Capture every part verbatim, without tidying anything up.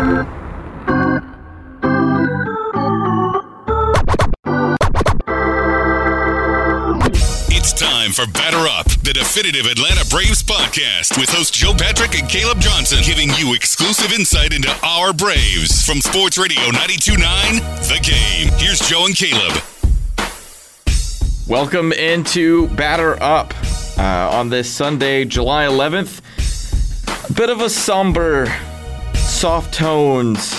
It's time for Batter Up, the definitive Atlanta Braves podcast with hosts Joe Patrick and Caleb Johnson, giving you exclusive insight into our Braves from Sports Radio ninety-two point nine, The Game. Here's Joe and Caleb. Welcome into Batter Up uh, on this Sunday, July eleventh. A bit of a somber, soft tones,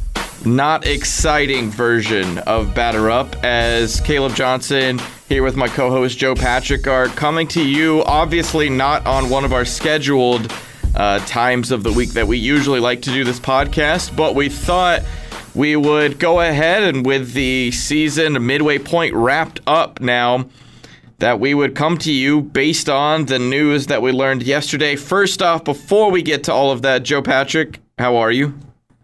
not exciting version of Batter Up, as Caleb Johnson here with my co-host Joe Patrick are coming to you, obviously not on one of our scheduled uh, times of the week that we usually like to do this podcast, but we thought we would go ahead and with the season midway point wrapped up now, that we would come to you based on the news that we learned yesterday. First off, before we get to all of that, Joe Patrick, how are you?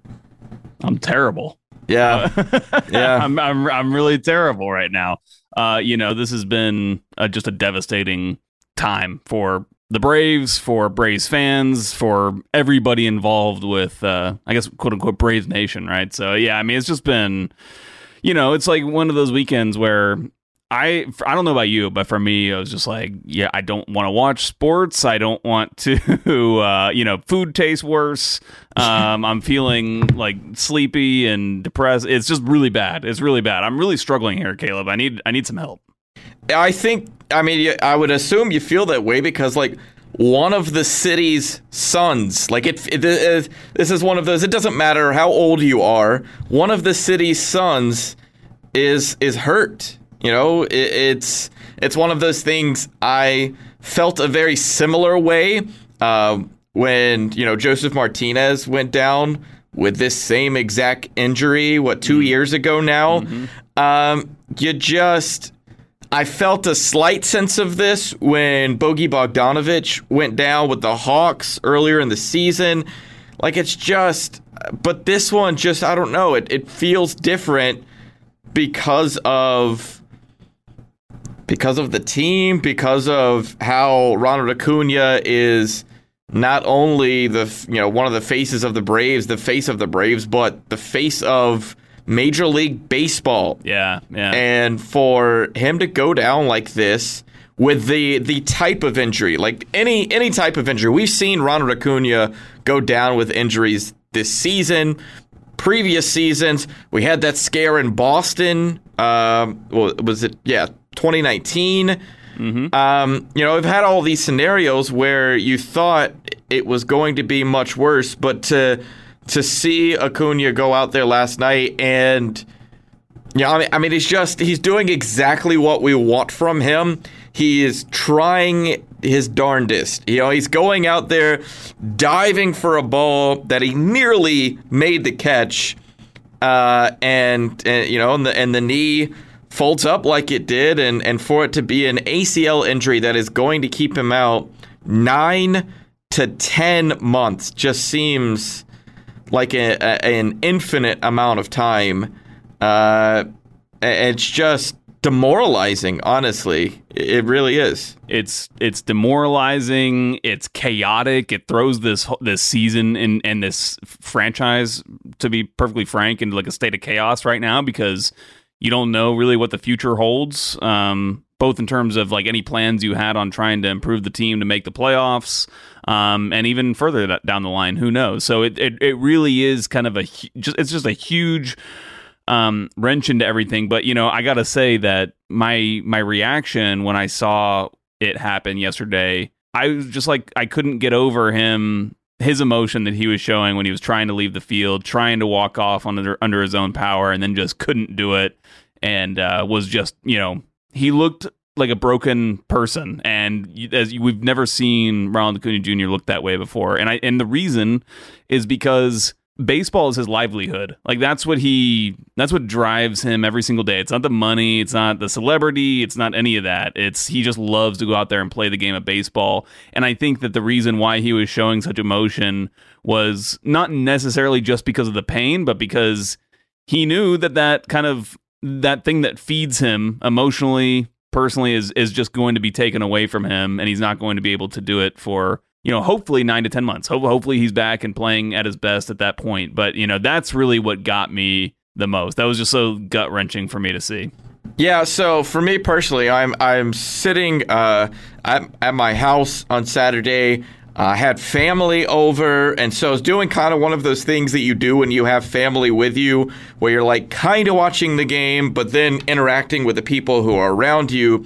I'm terrible. Yeah. Uh, yeah. I'm, I'm, I'm really terrible right now. Uh, you know, this has been uh, just a devastating time for the Braves, for Braves fans, for everybody involved with, uh, I guess, quote unquote, Braves Nation, right? So, yeah, I mean, it's just been, you know, it's like one of those weekends where I, I don't know about you, but for me, I was just like, yeah, I don't want to watch sports. I don't want to, uh, you know, food tastes worse. Um, I'm feeling like sleepy and depressed. It's just really bad. It's really bad. I'm really struggling here, Caleb. I need, I need some help. I think, I mean, I would assume you feel that way because, like, one of the city's sons, like, it, it, it, this is one of those, it doesn't matter how old you are, one of the city's sons is is hurt. You know, it, it's it's one of those things. I felt a very similar way uh, when, you know, Joseph Martinez went down with this same exact injury, what, two mm-hmm. years ago now. Mm-hmm. Um, you just... I felt a slight sense of this when Bogey Bogdanovich went down with the Hawks earlier in the season. Like, it's just, but this one just, I don't know, it, it feels different because of, because of the team, because of how Ronald Acuna is not only the, you know, one of the faces of the Braves, the face of the Braves, but the face of Major League Baseball. Yeah, yeah. And for him to go down like this with the the type of injury, like any any type of injury. We've seen Ronald Acuna go down with injuries this season, previous seasons. We had that scare in Boston. Um, well, was it? Yeah, twenty nineteen. Mm-hmm. Um, you know, I've had all these scenarios where you thought it was going to be much worse, but to To see Acuna go out there last night and, you know, I mean, I mean, he's just, he's doing exactly what we want from him. He is trying his darndest. You know, he's going out there, diving for a ball that he nearly made the catch. Uh, and, and, you know, and the, and the knee folds up like it did. And, and for it to be an A C L injury that is going to keep him out nine to ten months just seems like a, a, an infinite amount of time. Uh, it's just demoralizing, honestly. It really is. It's it's demoralizing. It's chaotic. It throws this this season and and this franchise, to be perfectly frank, into like a state of chaos right now because you don't know really what the future holds. Um, both in terms of like any plans you had on trying to improve the team to make the playoffs, um, and even further down the line, who knows? So it it, it really is kind of a just it's just a huge um, wrench into everything. But you know, I gotta say that my my reaction when I saw it happen yesterday, I was just like I couldn't get over him. His emotion that he was showing when he was trying to leave the field, trying to walk off under under his own power, and then just couldn't do it, and uh, was just, you know, he looked like a broken person, and as we've never seen Ronald Acuna Junior look that way before. And I and the reason is because baseball is his livelihood. Like that's what he that's what drives him every single day. It's not the money, it's not the celebrity, it's not any of that. It's he just loves to go out there and play the game of baseball. And I think that the reason why he was showing such emotion was not necessarily just because of the pain, but because he knew that that kind of that thing that feeds him emotionally, personally, is is just going to be taken away from him, and he's not going to be able to do it for, you know, hopefully nine to ten months. Ho- hopefully he's back and playing at his best at that point. But, you know, that's really what got me the most. That was just so gut wrenching for me to see. Yeah, so for me personally, I'm I'm sitting uh, at, at my house on Saturday. I uh, had family over, and so I was doing kind of one of those things that you do when you have family with you, where you're like kind of watching the game, but then interacting with the people who are around you.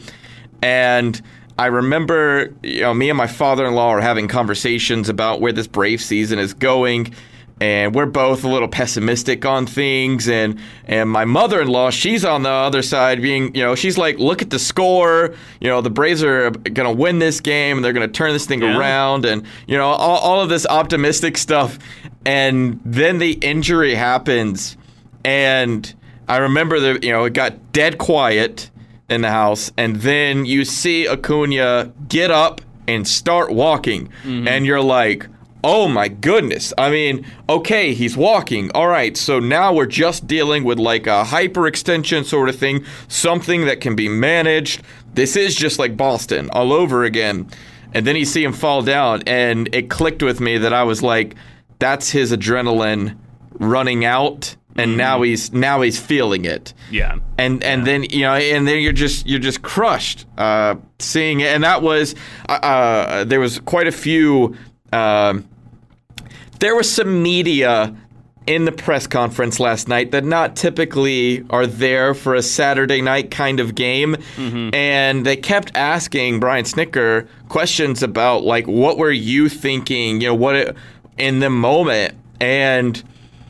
And I remember, you know, me and my father-in-law are having conversations about where this Brave season is going. And we're both a little pessimistic on things. And, and my mother-in-law, she's on the other side being, you know, she's like, look at the score. You know, the Braves are going to win this game and they're going to turn this thing yeah. around. And, you know, all, all of this optimistic stuff. And then the injury happens. And I remember that, you know, it got dead quiet in the house. And then you see Acuna get up and start walking. Mm-hmm. And you're like, oh my goodness. I mean, okay, he's walking. All right, so now we're just dealing with like a hyperextension sort of thing, something that can be managed. This is just like Boston all over again. And then you see him fall down, and it clicked with me that I was like, that's his adrenaline running out, and mm-hmm. now he's now he's feeling it. Yeah. And and yeah. then you know, and then you're just you're just crushed uh, seeing it. And that was uh, there was quite a few. Um, There was some media in the press conference last night that not typically are there for a Saturday night kind of game. Mm-hmm. And they kept asking Brian Snitker questions about, like, what were you thinking, you know, what it, in the moment. And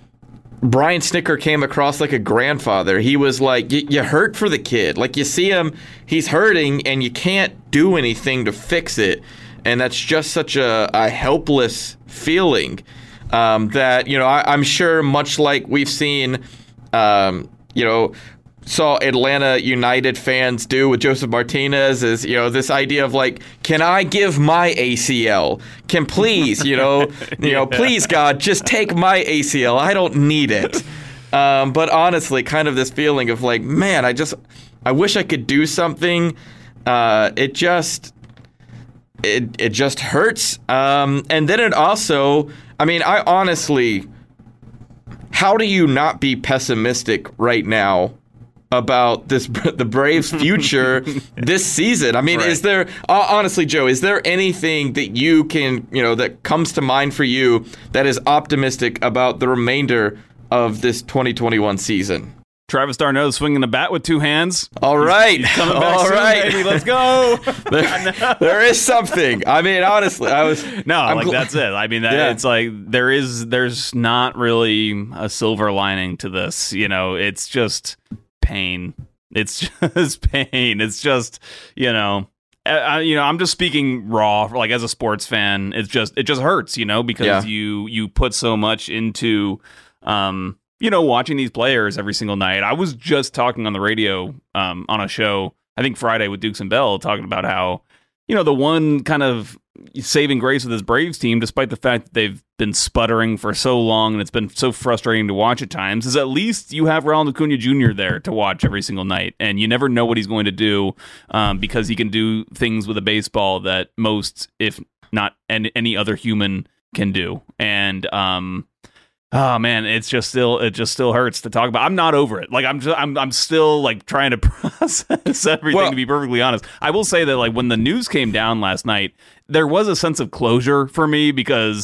Brian Snitker came across like a grandfather. He was like, you hurt for the kid. Like, you see him, he's hurting, and you can't do anything to fix it. And that's just such a, a helpless feeling um, that, you know, I, I'm sure much like we've seen, um, you know, saw Atlanta United fans do with Joseph Martinez is, you know, this idea of like, can I give my A C L? Can please, you know, you know, please God, just take my A C L. I don't need it. Um, but honestly, kind of this feeling of like, man, I just, I wish I could do something. Uh, it just... It it just hurts. Um, and then it also, I mean, I honestly, how do you not be pessimistic right now about this the Braves' future this season? I mean, right. is there, uh, honestly, Joe, is there anything that you can, you know, that comes to mind for you that is optimistic about the remainder of this twenty twenty-one season? Travis d'Arnaud swinging the bat with two hands. All right. He's, he's coming back All soon, right. baby. Let's go. there, there is something. I mean, honestly, I was... No, I'm like, gl- that's it. I mean, that, yeah. it's like, there is, there's not really a silver lining to this. You know, it's just pain. It's just pain. It's just, you know... I, you know, I'm just speaking raw, like as a sports fan. It's just, it just hurts, you know, because yeah. you, you put so much into... um. You know, watching these players every single night. I was just talking on the radio um, on a show, I think Friday with Dukes and Bell, talking about how, you know, the one kind of saving grace with this Braves team, despite the fact that they've been sputtering for so long and it's been so frustrating to watch at times, is at least you have Ronald Acuna Junior there to watch every single night. And you never know what he's going to do um, because he can do things with a baseball that most, if not any, any other human can do. And, um, oh man, it's just still it just still hurts to talk about. I'm not over it. Like I'm just I'm I'm still like trying to process everything well, to be perfectly honest. I will say that like when the news came down last night, there was a sense of closure for me because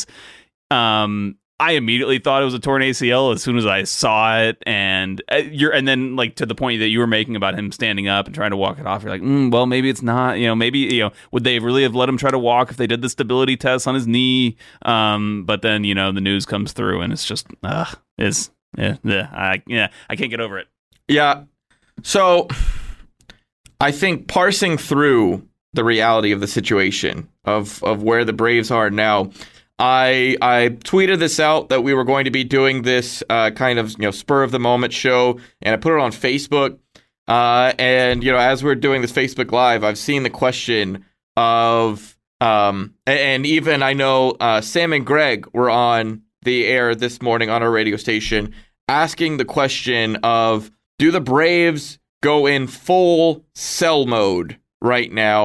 um I immediately thought it was a torn A C L as soon as I saw it, and uh, you're, and then like to the point that you were making about him standing up and trying to walk it off. You're like, mm, well, maybe it's not. You know, maybe you know, would they really have let him try to walk if they did the stability test on his knee? Um, but then you know the news comes through, and it's just, uh, is yeah, yeah, I yeah, I can't get over it. Yeah, so I think parsing through the reality of the situation of of where the Braves are now. I I tweeted this out that we were going to be doing this uh, kind of you know spur of the moment show, and I put it on Facebook. Uh, and you know, as we're doing this Facebook Live, I've seen the question of um, and even I know uh, Sam and Greg were on the air this morning on our radio station asking the question of, do the Braves go in full sell mode right now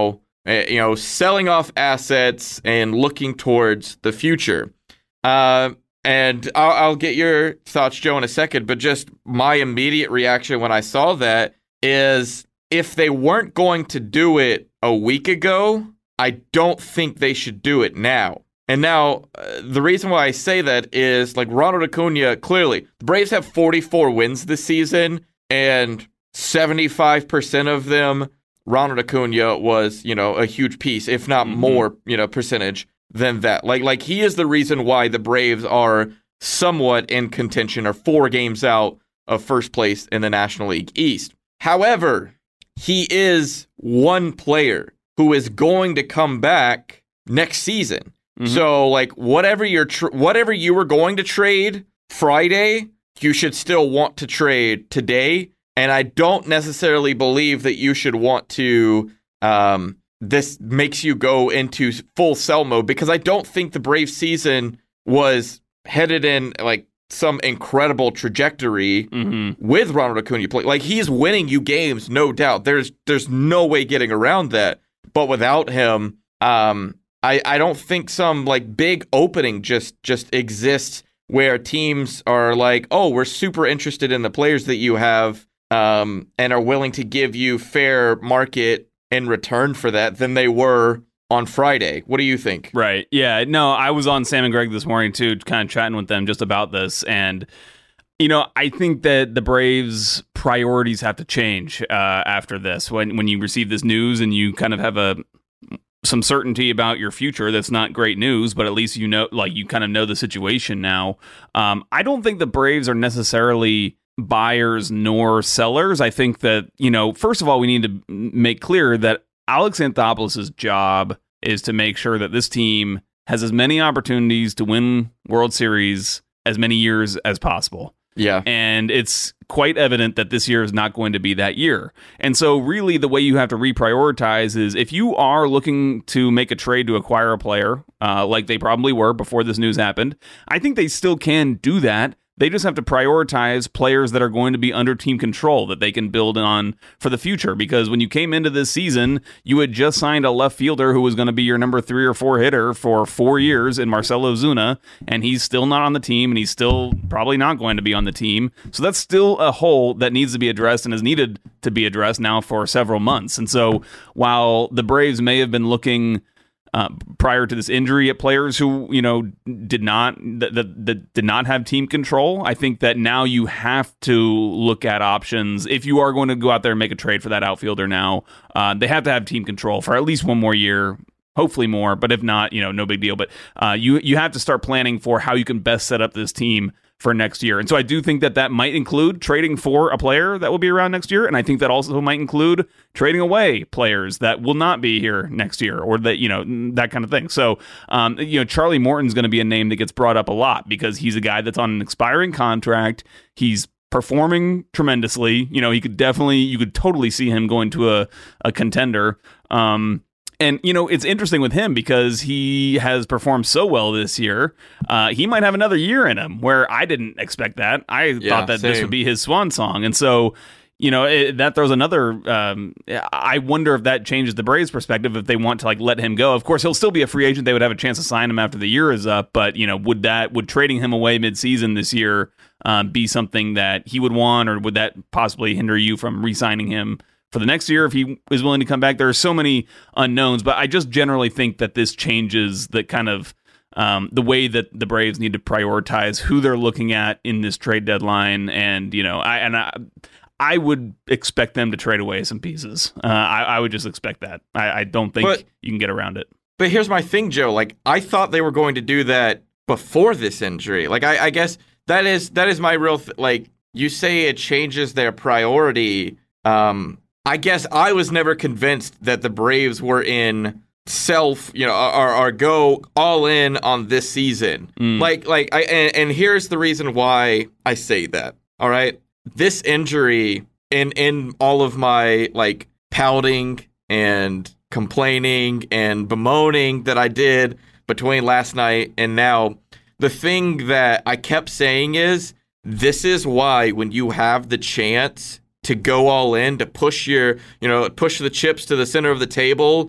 uh, you know, selling off assets and looking towards the future. Uh, and I'll, I'll get your thoughts, Joe, in a second, but just my immediate reaction when I saw that is if they weren't going to do it a week ago, I don't think they should do it now. And now, uh, the reason why I say that is, like, Ronald Acuna, clearly, the Braves have forty-four wins this season, and seventy-five percent of them, Ronald Acuna was, you know, a huge piece, if not mm-hmm. more, you know, percentage than that. Like, like he is the reason why the Braves are somewhat in contention, or four games out of first place in the National League East. However, he is one player who is going to come back next season. Mm-hmm. So, like, whatever you're tr- whatever you were going to trade Friday, you should still want to trade today. And I don't necessarily believe that you should want to. Um, this makes you go into full sell mode, because I don't think the Braves season was headed in like some incredible trajectory mm-hmm. with Ronald Acuna play. Like, he's winning you games, no doubt. There's there's no way getting around that. But without him, um. I, I don't think some like big opening just just exists where teams are like, oh, we're super interested in the players that you have um, and are willing to give you fair market in return for that than they were on Friday. What do you think? Right. Yeah. No, I was on Sam and Greg this morning, too, kind of chatting with them just about this. And, you know, I think that the Braves' priorities have to change uh, after this. When, when you receive this news and you kind of have a some certainty about your future, that's not great news, but at least you know, like, you kind of know the situation now. Um, I don't think the Braves are necessarily buyers nor sellers. I think that, you know, first of all, we need to make clear that Alex Anthopoulos' job is to make sure that this team has as many opportunities to win World Series as many years as possible. Yeah. And it's quite evident that this year is not going to be that year. And so really the way you have to reprioritize is if you are looking to make a trade to acquire a player, uh, like they probably were before this news happened, I think they still can do that. They just have to prioritize players that are going to be under team control that they can build on for the future. Because when you came into this season, you had just signed a left fielder who was going to be your number three or four hitter for four years in Marcell Ozuna, and he's still not on the team, and he's still probably not going to be on the team. So that's still a hole that needs to be addressed and is needed to be addressed now for several months. And so while the Braves may have been looking Uh, prior to this injury at players who, you know, did not that, that, that did not have team control, I think that now you have to look at options. If you are going to go out there and make a trade for that outfielder now, uh, they have to have team control for at least one more year, hopefully more. But if not, you know, no big deal. But uh, you you have to start planning for how you can best set up this team for next year. And so I do think that that might include trading for a player that will be around next year. And I think that also might include trading away players that will not be here next year, or that, you know, that kind of thing. So, um, you know, Charlie Morton's going to be a name that gets brought up a lot because he's a guy that's on an expiring contract. He's performing tremendously. You know, he could definitely, you could totally see him going to a, a contender. Um, And, you know, it's interesting with him because he has performed so well this year. Uh, he might have another year in him where I didn't expect that. I yeah, thought that same. This would be his swan song. And so, you know, it, that throws another, um, I wonder if that changes the Braves' perspective if they want to, like, let him go. Of course, he'll still be a free agent. They would have a chance to sign him after the year is up. But, you know, would that, would trading him away midseason this year um, be something that he would want, or would that possibly hinder you from re-signing him for the next year if he is willing to come back? There are so many unknowns, but I just generally think that this changes the kind of um, the way that the Braves need to prioritize who they're looking at in this trade deadline. And, you know, I and I, I would expect them to trade away some pieces. Uh, I, I would just expect that. I, I don't think but, you can get around it. But here's my thing, Joe. Like, I thought they were going to do that before this injury. Like, I, I guess that is that is my real th- like. You say it changes their priority. Um, I guess I was never convinced that the Braves were in self, you know, or, or go all in on this season. Mm. Like, like, I and, and here's the reason why I say that. All right, this injury, in in all of my like pouting and complaining and bemoaning that I did between last night and now, the thing that I kept saying is, this is why when you have the chance to go all in, to push your, you know, push the chips to the center of the table,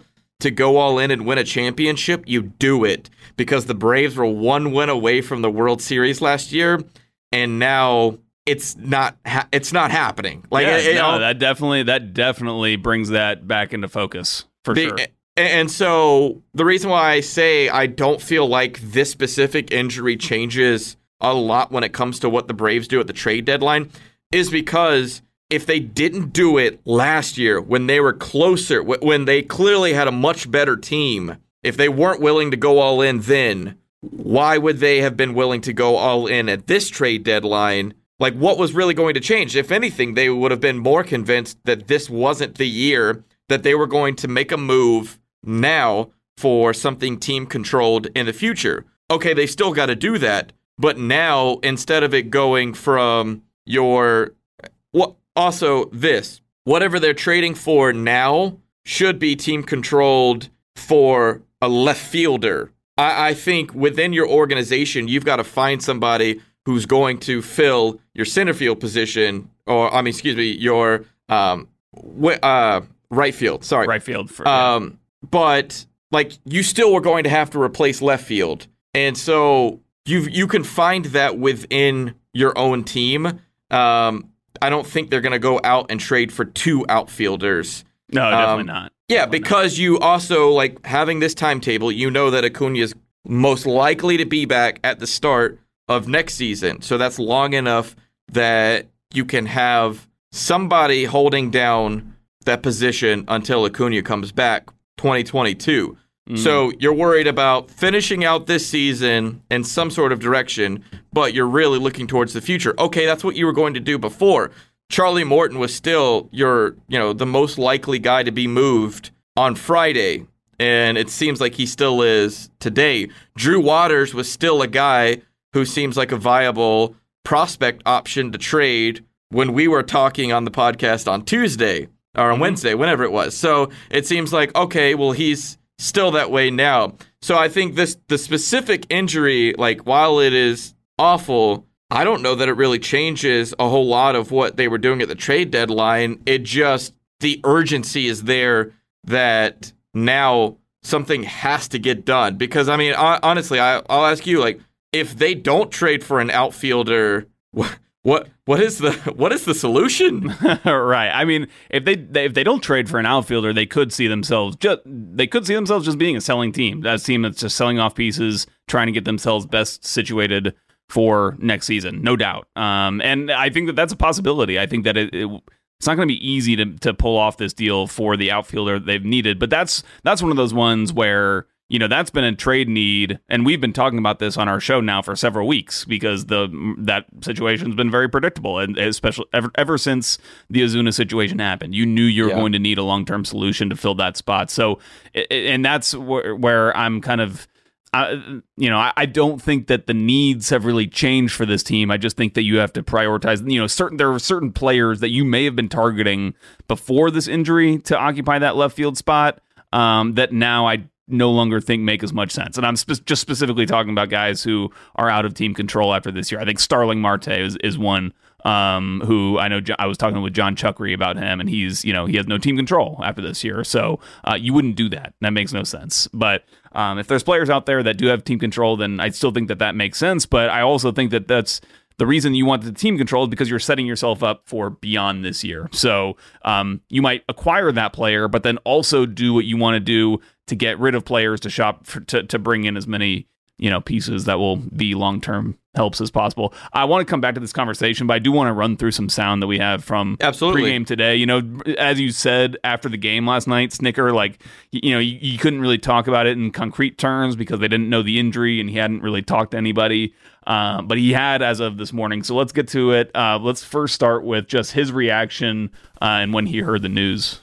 to go all in and win a championship, you do it. Because the Braves were one win away from the World Series last year, and now it's not ha- it's not happening. Like yeah, it, no, it, that definitely that definitely brings that back into focus for the, sure. And so the reason why I say I don't feel like this specific injury changes a lot when it comes to what the Braves do at the trade deadline is because if they didn't do it last year when they were closer, when they clearly had a much better team, if they weren't willing to go all in then, why would they have been willing to go all in at this trade deadline? Like, what was really going to change? If anything, they would have been more convinced that this wasn't the year, that they were going to make a move now for something team-controlled in the future. Okay, they still got to do that, but now, instead of it going from your... Well, also, this. Whatever they're trading for now should be team-controlled for a left fielder. I, I think within your organization, you've got to find somebody who's going to fill your center field position, or I mean, excuse me, your um, wh- uh, right field. Sorry, right field. For, um, but like you still were going to have to replace left field, and so you you can find that within your own team. Um, I don't think they're going to go out and trade for two outfielders. No, definitely um, not. Yeah, definitely because not. you also, like, having this timetable, you know that Acuna is most likely to be back at the start of next season. So that's long enough that you can have somebody holding down that position until Acuna comes back twenty twenty-two. Mm. So you're worried about finishing out this season in some sort of direction, but you're really looking towards the future. Okay, that's what you were going to do before. Charlie Morton was still your, you know, the most likely guy to be moved on Friday, and it seems like he still is today. Drew Waters was still a guy who seems like a viable prospect option to trade when we were talking on the podcast on Tuesday or on mm-hmm. Wednesday, whenever it was. So it seems like, okay, well, he's still that way now. So I think this the specific injury, like, while it is awful, I don't know that it really changes a whole lot of what they were doing at the trade deadline. It just, the urgency is there that now something has to get done. Because, I mean, honestly, I, I'll ask you, like, if they don't trade for an outfielder, what what what is the what is the solution? Right. I mean, if they, they if they don't trade for an outfielder, they could see themselves just they could see themselves just being a selling team. A team that's just selling off pieces, trying to get themselves best situated for next season, no doubt. Um, and I think that that's a possibility. I think that it, it it's not going to be easy to to pull off this deal for the outfielder they've needed. But that's that's one of those ones where, you know, that's been a trade need, and we've been talking about this on our show now for several weeks because the that situation's been very predictable, and especially ever, ever since the Ozuna situation happened, you knew you were yeah. going to need a long term solution to fill that spot. So, and that's where, where I'm kind of. I, you know, I, I don't think that the needs have really changed for this team. I just think that you have to prioritize, you know, certain, there are certain players that you may have been targeting before this injury to occupy that left field spot um, that now I no longer think make as much sense. And I'm spe- just specifically talking about guys who are out of team control after this year. I think Starling Marte is, is one um, who I know jo- I was talking with John Chuckery about him, and he's, you know, he has no team control after this year. So uh, you wouldn't do that. That makes no sense. But um, if there's players out there that do have team control, then I still think that that makes sense. But I also think that that's the reason you want the team control is because you're setting yourself up for beyond this year. So um, you might acquire that player, but then also do what you want to do to get rid of players to shop for, to to bring in as many, you know, pieces that will be long-term helps as possible. I want to come back to this conversation, but I do want to run through some sound that we have from Absolutely. pregame today. You know, as you said after the game last night, Snicker, like, you know, you, you couldn't really talk about it in concrete terms because they didn't know the injury and he hadn't really talked to anybody. Uh, but he had as of this morning. So let's get to it. Uh, let's first start with just his reaction uh, and when he heard the news.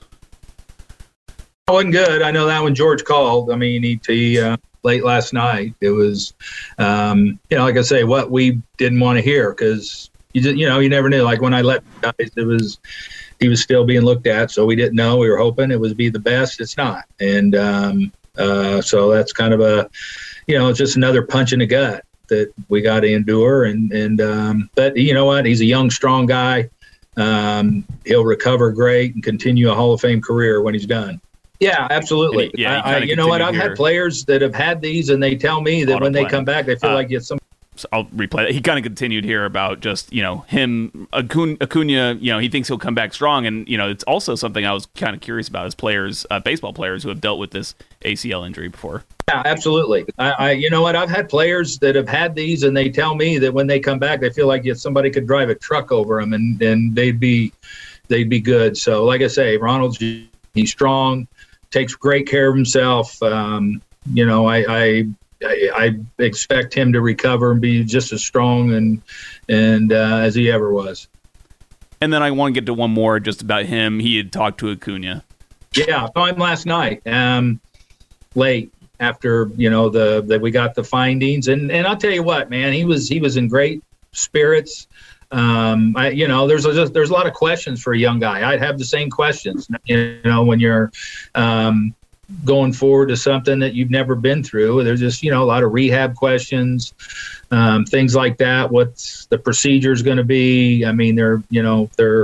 It wasn't good. I know that when George called, I mean, he, he uh, late last night, it was, um, you know, like I say, what we didn't want to hear because, you just, you know, you never knew. Like when I left guys, it was, he was still being looked at. So we didn't know. We were hoping it would be the best. It's not. And um, uh, so that's kind of a, you know, it's just another punch in the gut that we got to endure. And, and um, but you know what? He's a young, strong guy. Um, he'll recover great and continue a Hall of Fame career when he's done. Yeah, absolutely. And he- yeah, he I, I, kinda you know what? I've continued had here. players that have had these, and they tell me that when they Autoplay. come back, they feel Uh, like it's some. So I'll replay that. He kind of continued here about just, you know, him, Acuna, Acuna, you know, he thinks he'll come back strong. And, you know, it's also something I was kind of curious about as players, uh, baseball players who have dealt with this A C L injury before. Yeah, absolutely. I, I, you know what? I've had players that have had these, and they tell me that when they come back, they feel like if somebody could drive a truck over them, and, and they'd be, they'd be good. So, like I say, Ronald's he's strong, takes great care of himself. Um, you know, I, I, I, I expect him to recover and be just as strong and and uh, as he ever was. And then I want to get to one more just about him. He had talked to Acuna. Yeah, I saw him last night, um, late after you know the that we got the findings, and and I'll tell you what, man, he was he was in great spirits. Um, I you know there's a, there's a lot of questions for a young guy. I'd have the same questions, you know, when you're um, going forward to something that you've never been through. There's just you know a lot of rehab questions, um, things like that. What's the procedure going to be? I mean, they're you know they're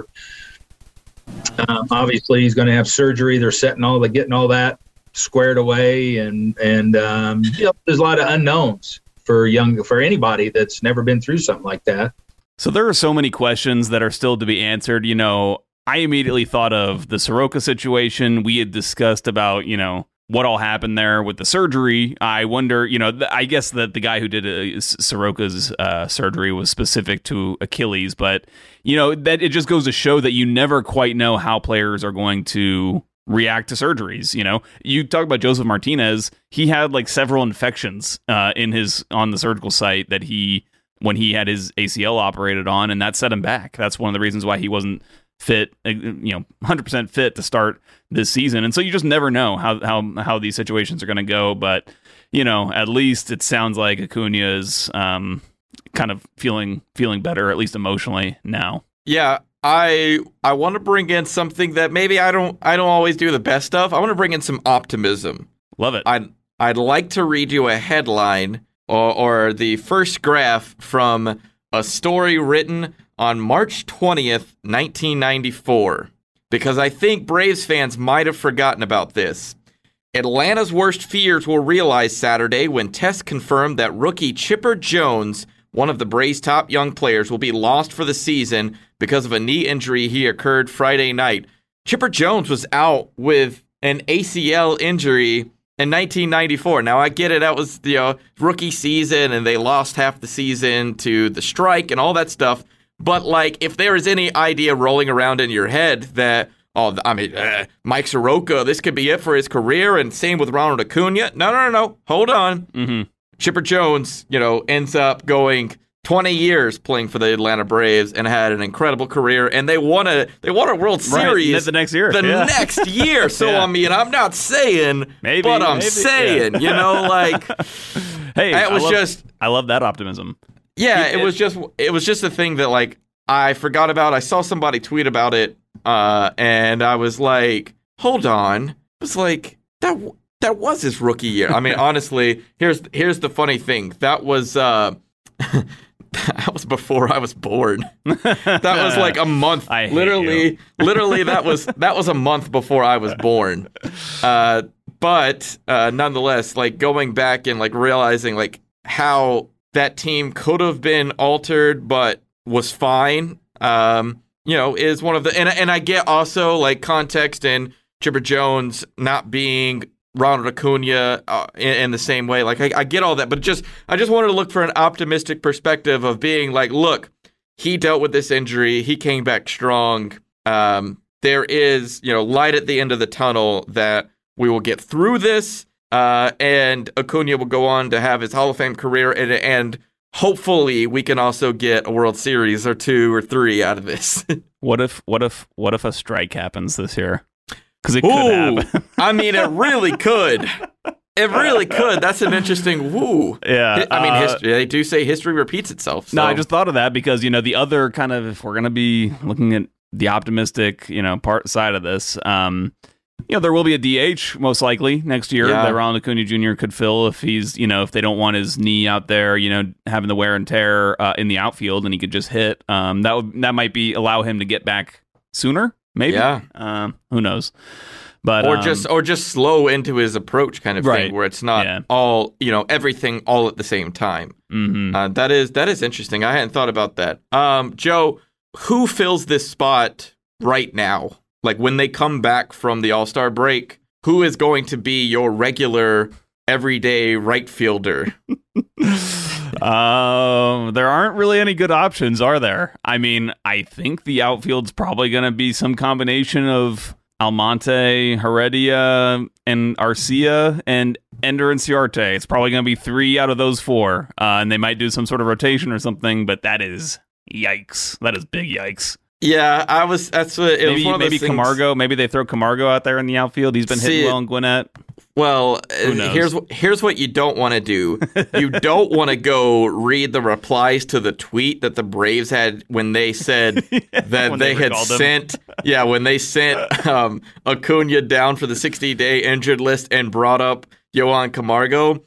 um, obviously he's going to have surgery. They're setting all the getting all that squared away, and and um, you know, there's a lot of unknowns for young for anybody that's never been through something like that. So there are so many questions that are still to be answered. You know, I immediately thought of the Soroka situation. We had discussed about, you know, what all happened there with the surgery. I wonder, you know, th- I guess that the guy who did uh, Soroka's uh, surgery was specific to Achilles, but, you know, that it just goes to show that you never quite know how players are going to react to surgeries. You know, you talk about Joseph Martinez. He had like several infections uh, in his on the surgical site that he when he had his A C L operated on, and that set him back. That's one of the reasons why he wasn't fit, you know, one hundred percent fit to start this season. And so you just never know how how how these situations are going to go. But, you know, at least it sounds like Acuna is um, kind of feeling feeling better, at least emotionally now. Yeah, I I want to bring in something that maybe I don't I don't always do the best of. I want to bring in some optimism. Love it. I'd I'd like to read you a headline or, or the first graph from a story written on March twentieth, nineteen ninety-four, because I think Braves fans might have forgotten about this. Atlanta's worst fears were realized Saturday when tests confirmed that rookie Chipper Jones, one of the Braves' top young players, will be lost for the season because of a knee injury he occurred Friday night. Chipper Jones was out with an A C L injury in nineteen ninety-four. Now, I get it. That was the you know, rookie season, and they lost half the season to the strike and all that stuff. But, like, if there is any idea rolling around in your head that, oh, I mean, uh, Mike Soroka, this could be it for his career, and same with Ronald Acuna. No, no, no, no. Hold on. Mm-hmm. Chipper Jones, you know, ends up going twenty years playing for the Atlanta Braves and had an incredible career, and they won a they won a World Series right. the next year. The yeah. next year. So yeah. I mean, I'm not saying, maybe, but I'm maybe, saying, yeah. you know, like, hey, it was I love, just, I love that optimism. yeah, It- it was just, it was just a thing that like I forgot about. I saw somebody tweet about it, uh, and I was like, hold on, it was like that. That was his rookie year. I mean, honestly, here's here's the funny thing. That was uh, that was before I was born. That was like a month. I hate literally, you. literally, that was that was a month before I was born. Uh, but uh, nonetheless, like going back and like realizing like how that team could have been altered, but was fine. Um, you know, is one of the and and I get also like context in Chipper Jones not being Ronald Acuna uh, in, in the same way. Like, I, I get all that, but just I just wanted to look for an optimistic perspective of being like, look, he dealt with this injury. He came back strong. Um, there is, you know, light at the end of the tunnel that we will get through this, uh, and Acuna will go on to have his Hall of Fame career, and, and hopefully we can also get a World Series or two or three out of this. What if, what if, what if a strike happens this year? Because it could Ooh, happen. I mean, it really could. It really could. That's an interesting woo. Yeah. I mean, uh, history, they do say history repeats itself. So. No, I just thought of that because, you know, the other kind of, if we're going to be looking at the optimistic, you know, part side of this, um, you know, there will be a D H most likely next year Yeah. that Ronald Acuna Junior could fill if he's, you know, if they don't want his knee out there, you know, having the wear and tear uh, in the outfield and he could just hit. Um, that would, that might be allow him to get back sooner. Maybe. Yeah. Um, who knows? But or um, just or just slow into his approach kind of Right. thing, where it's not Yeah. all you know everything all at the same time. mhm. Uh, that is that is interesting. I hadn't thought about that. Um, Joe, who fills this spot right now? Like when they come back from the All-Star break, who is going to be your regular, everyday right fielder? Um, there aren't really any good options, are there? I mean, I think the outfield's probably going to be some combination of Almonte, Heredia, and Arcia, and Ender and Ciarte. It's probably going to be three out of those four, uh, and they might do some sort of rotation or something. But that is yikes. That is big yikes. Yeah, I was. That's what. It was Maybe one of maybe those things- Camargo. Maybe they throw Camargo out there in the outfield. He's been See, hitting well in Gwinnett. Well, Who uh, knows? here's wh- here's what you don't want to do. You don't want to go read the replies to the tweet that the Braves had when they said that When they, they had recalled him. sent. Yeah, when they sent um, Acuna down for the sixty-day injured list and brought up Yohan Camargo.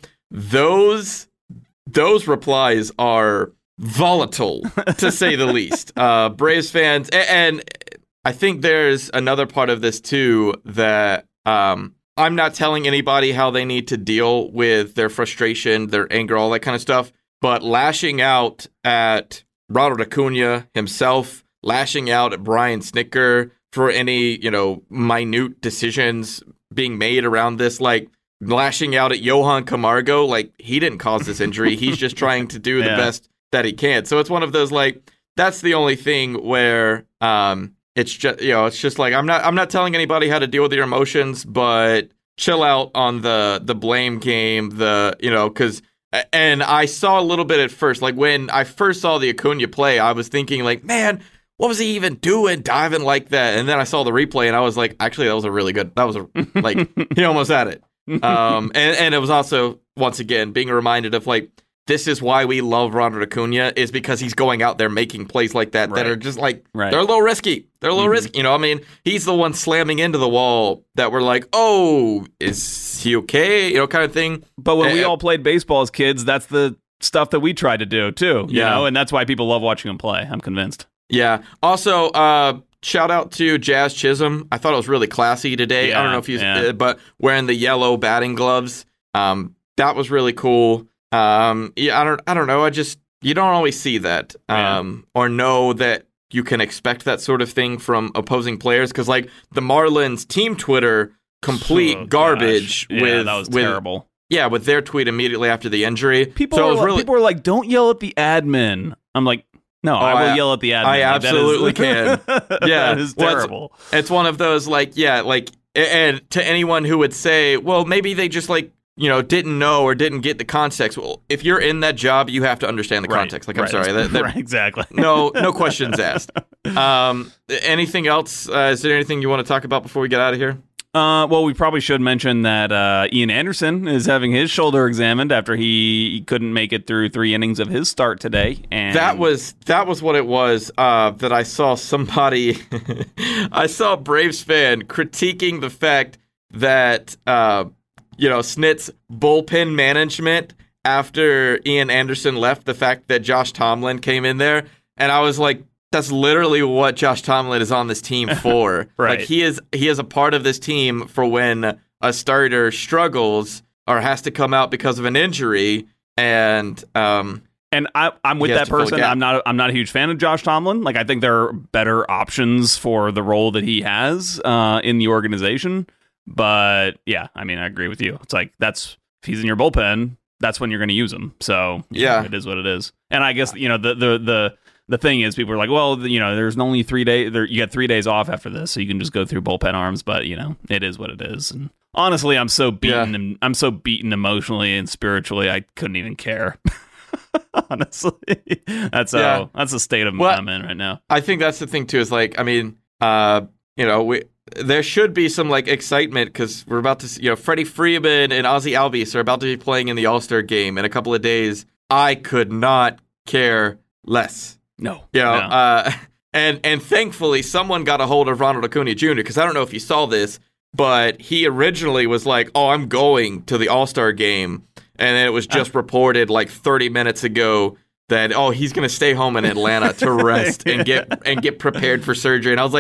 Those those replies are volatile, to say the least. Uh, Braves fans, and, and I think there's another part of this too that. Um, I'm not telling anybody how they need to deal with their frustration, their anger, all that kind of stuff, but lashing out at Ronald Acuna himself, lashing out at Brian Snitker for any, you know, minute decisions being made around this, like lashing out at Yohan Camargo, like he didn't cause this injury. He's just trying to do the Yeah. best that he can. So it's one of those, like, that's the only thing where, um, It's just, you know, it's just like, I'm not, I'm not telling anybody how to deal with your emotions, but chill out on the, the blame game, the, you know, cause, and I saw a little bit at first, like when I first saw the Acuna play, I was thinking like, man, what was he even doing diving like that? And then I saw the replay and I was like, actually, that was a really good, that was a, like, he almost had it. Um, and, and it was also, once again, being reminded of like, this is why we love Ronald Acuna, is because he's going out there making plays like that Right. that are just like, Right. they're a little risky. They're a little Mhm. risky. You know, I mean, he's the one slamming into the wall that we're like, oh, is he okay? You know, kind of thing. But when we Uh, all played baseball as kids, that's the stuff that we tried to do too. You Yeah. know, and that's why people love watching him play. I'm convinced. Yeah. Also, uh, shout out to Jazz Chisholm. I thought it was really classy today. I Yeah, don't know if you, yeah. uh, but wearing the yellow batting gloves, um, that was really cool. Um, yeah, I don't, I don't know. I just, you don't always see that, Yeah. um, or know that you can expect that sort of thing from opposing players. Cause like the Marlins team Twitter, complete Oh, garbage gosh. Yeah, with, that was with, terrible. yeah, with their tweet immediately after the injury. People so it were was like, really, people were like, "Don't yell at the admin." I'm like, "No, I will I- yell at the admin." I Like, that is- absolutely can. Yeah. that is Well, it's- terrible. It's one of those like, yeah, like, a- and to anyone who would say, well, maybe they just like, you know, didn't know or didn't get the context. Well, if you're in that job, you have to understand the Right, context. Like, I'm right. sorry. That, that, Right, exactly. no, no questions asked. Um, anything else? Uh, is there anything you want to talk about before we get out of here? Uh, well, we probably should mention that uh, Ian Anderson is having his shoulder examined after he couldn't make it through three innings of his start today. And That was that was what it was. Uh, that I saw somebody, I saw a Braves fan critiquing the fact that uh, you know Snit's bullpen management after Ian Anderson left. The fact that Josh Tomlin came in there, and I was like, that's literally what Josh Tomlin is on this team for. Right. Like he is he is a part of this team for when a starter struggles or has to come out because of an injury. And um, And I, I'm with He has that to fill a person. gap. I'm not. I'm not a huge fan of Josh Tomlin. Like I think there are better options for the role that he has uh, in the organization. But yeah, I mean, I agree with you. It's like that's if he's in your bullpen, that's when you're going to use him. So Yeah. it is what it is. And I guess you know the the the. The thing is, people are like, well, you know, there's only three days. There, you get three days off after this, so you can just go through bullpen arms. But you know, it is what it is. And honestly, I'm so beaten. Yeah. And I'm so beaten emotionally and spiritually. I couldn't even care. Honestly, that's Yeah. how that's the state of Well, I'm in right now. I think that's the thing too. Is like, I mean, uh, you know, we there should be some like excitement because we're about to, see, you know, Freddie Freeman and Ozzy Albies are about to be playing in the All Star game in a couple of days. I could not care less. No, You know, no. uh, and and thankfully someone got a hold of Ronald Acuna Junior because I don't know if you saw this, but he originally was like, "Oh, I'm going to the All Star game," and then it was just reported like thirty minutes ago that oh, he's going to stay home in Atlanta to rest and get and get prepared for surgery. And I was like,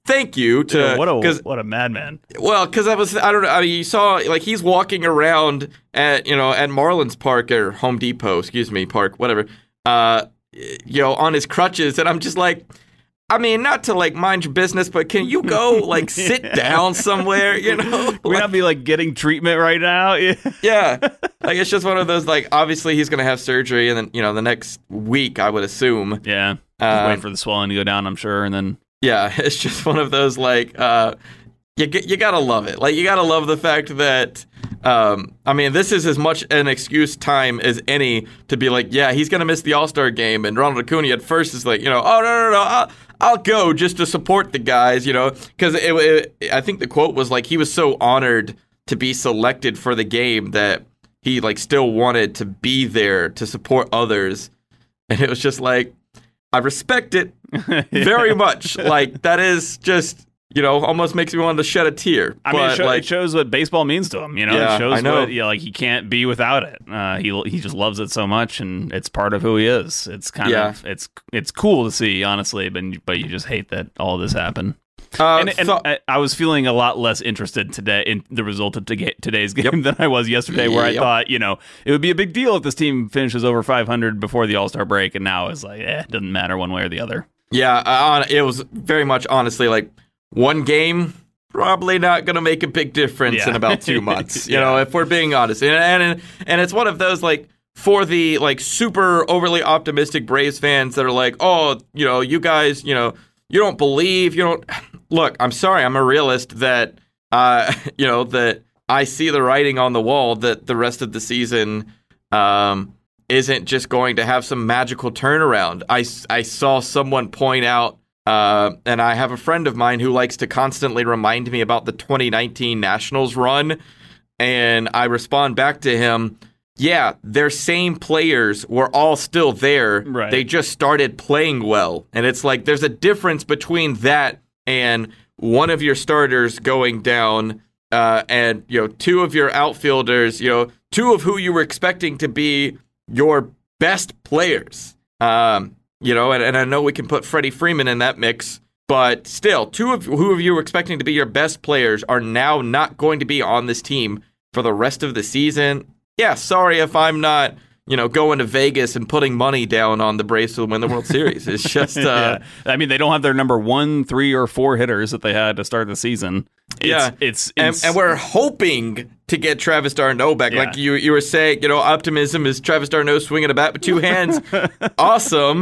thank you to Dude, what a what a madman. Well, because I was I don't know. I mean, you saw like he's walking around at you know at Marlins Park or Home Depot, excuse me, Park, whatever. Uh, you know, on his crutches, and I'm just like. I mean, not to, like, mind your business, but can you go, like, sit down somewhere, you know? We like, not be, like, getting treatment right now? Yeah. yeah. Like, it's just one of those, like, obviously he's going to have surgery, and then, you know, the next week, I would assume. Yeah. Um, wait for the swelling to go down, I'm sure, and then... Yeah, it's just one of those, like, uh, you, you got to love it. Like, you got to love the fact that... Um, I mean, this is as much an excuse time as any to be like, yeah, he's going to miss the All-Star game. And Ronald Acuna at first is like, you know, oh, no, no, no, I'll, I'll go just to support the guys, you know, because it, it, I think the quote was like he was so honored to be selected for the game that he like still wanted to be there to support others. And it was just like, I respect it very much. Like, that is just... You know, almost makes me want to shed a tear. I but, mean, it, show, like, it shows what baseball means to him. You know, yeah, it shows I know. what, yeah, like he can't be without it. Uh, he he just loves it so much, and it's part of who he is. It's kind yeah. of it's it's cool to see, honestly, but but you just hate that all this happened. Uh, and and so, I, I was feeling a lot less interested today in the result of to today's game yep. than I was yesterday, where yep. I thought, you know, it would be a big deal if this team finishes over five hundred before the All-Star break, and now it's like, eh, it doesn't matter one way or the other. Yeah, uh, it was very much honestly like one game. Probably not going to make a big difference yeah. in about two months, you yeah. know, if we're being honest. And, and and it's one of those, like, for the, like, super overly optimistic Braves fans that are like, oh, you know, you guys, you know, you don't believe, you don't... Look, I'm sorry, I'm a realist that, uh, you know, that I see the writing on the wall that the rest of the season um, isn't just going to have some magical turnaround. I, I saw someone point out Uh, and I have a friend of mine who likes to constantly remind me about the twenty nineteen Nationals run. And I respond back to him, yeah, their same players were all still there. Right. They just started playing well. And it's like there's a difference between that and one of your starters going down uh, and, you know, two of your outfielders, you know, two of who you were expecting to be your best players. Um You know, and, and I know we can put Freddie Freeman in that mix, but still, two of who of you were expecting to be your best players are now not going to be on this team for the rest of the season. Yeah, sorry if I'm not, you know, going to Vegas and putting money down on the Braves to win the World Series. It's just, uh, yeah. I mean, they don't have their number one, three, or four hitters that they had to start the season. It's, yeah, it's, and, it's and we're hoping to get Travis d'Arnaud back. Yeah. Like you, you were saying, you know, optimism is Travis d'Arnaud swinging a bat with two hands. Awesome.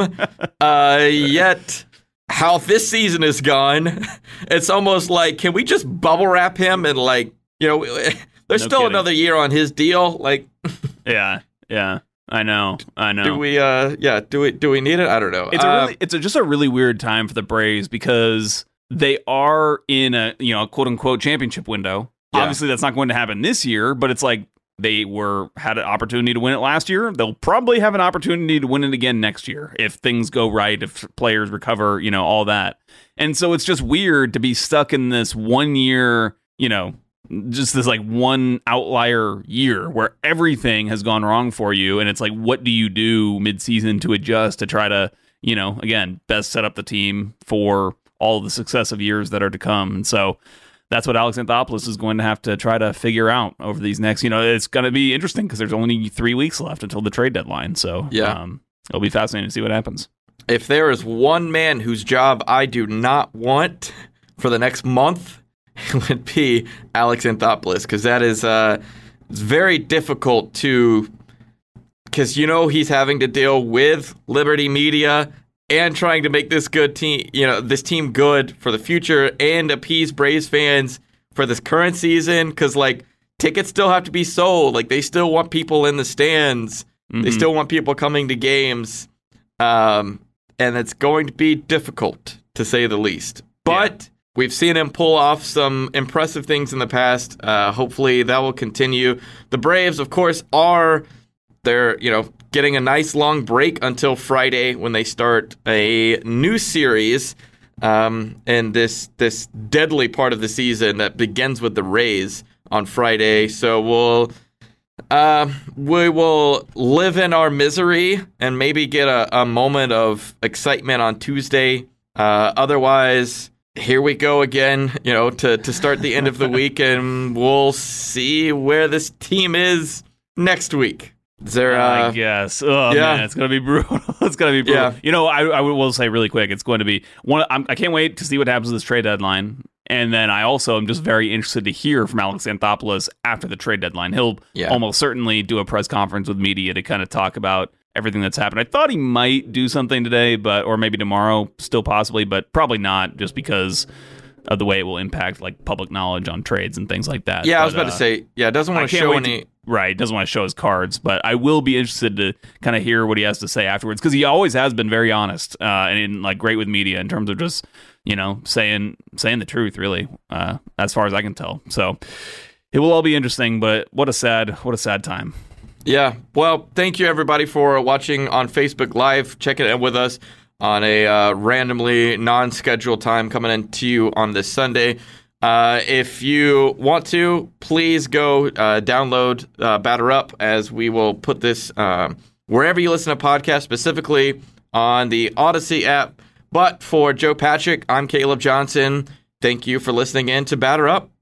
Uh, yet, how this season is gone, it's almost like, can we just bubble wrap him and like, you know, there's No still kidding. another year on his deal. Like, yeah, yeah. I know, I know. do we? Uh, yeah, do we? Do we need it? I don't know. It's a Uh, really, it's a, just a really weird time for the Braves because they are in a you know quote unquote championship window. Yeah. Obviously, that's not going to happen this year, but it's like they were had an opportunity to win it last year. They'll probably have an opportunity to win it again next year if things go right, if players recover, you know, all that. And so it's just weird to be stuck in this one year, you know. Just this like one outlier year where everything has gone wrong for you. And it's like, what do you do mid-season to adjust to try to, you know, again, best set up the team for all of the successive years that are to come. And so that's what Alex Anthopoulos is going to have to try to figure out over these next, you know, it's going to be interesting because there's only three weeks left until the trade deadline. So yeah. um, it'll be fascinating to see what happens. If there is one man whose job I do not want for the next month, it would be Alex Anthopoulos, because that is uh, it's very difficult to, because you know he's having to deal with Liberty Media and trying to make this good team, you know, this team good for the future and appease Braves fans for this current season, because like tickets still have to be sold, like they still want people in the stands, mm-hmm. they still want people coming to games, um, and it's going to be difficult to say the least, but. Yeah. We've seen him pull off some impressive things in the past. Uh, hopefully that will continue. The Braves, of course, are they're you know getting a nice long break until Friday when they start a new series um, in this this deadly part of the season that begins with the Rays on Friday. So we'll uh, we will live in our misery and maybe get a, a moment of excitement on Tuesday. Uh, otherwise. here we go again, you know, to, to start the end of the week, and we'll see where this team is next week. Is there, uh, I guess. Oh, yeah. man, it's going to be brutal. It's going to be brutal. Yeah. You know, I, I will say really quick, it's going to be one. I'm, I can't wait to see what happens with this trade deadline. And then I also am just very interested to hear from Alex Anthopoulos after the trade deadline. He'll Yeah. almost certainly do a press conference with media to kind of talk about everything that's happened. I thought he might do something today, but or maybe tomorrow, still possibly, but probably not, just because of the way it will impact like public knowledge on trades and things like that. Yeah, but, I was about uh, to say, yeah, it doesn't I want to can't show wait any. to- Right, doesn't want to show his cards, but I will be interested to kind of hear what he has to say afterwards, because he always has been very honest uh, and in, like great with media in terms of just, you know, saying saying the truth, really, uh, as far as I can tell. So it will all be interesting, but what a sad what a sad time. Yeah. Well, thank you everybody for watching on Facebook Live, checking in with us on a uh, randomly non-scheduled time coming into you on this Sunday. Uh, if you want to, please go uh, download uh, Batter Up, as we will put this um, wherever you listen to podcasts, specifically on the Odyssey app. But for Joe Patrick, I'm Caleb Johnson. Thank you for listening in to Batter Up.